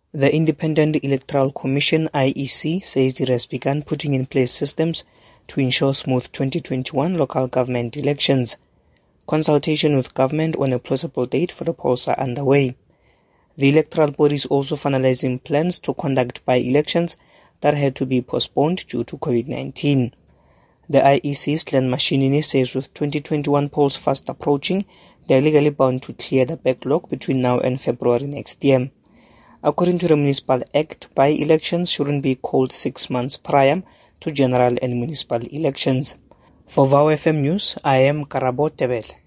The Independent Electoral Commission (IEC) says it has begun putting in place systems to ensure smooth 2021 local government elections. Consultation with government on a plausible date for the polls are underway. The electoral body is also finalizing plans to conduct by-elections that had to be postponed due to COVID-19. The IEC's Glenn Mashinini says with 2021 polls fast approaching, they are legally bound to clear the backlog between now and February next year. According to the Municipal Act, by-elections shouldn't be called 6 months prior to general and municipal elections. For VOW FM News, I am Karabo Tebele.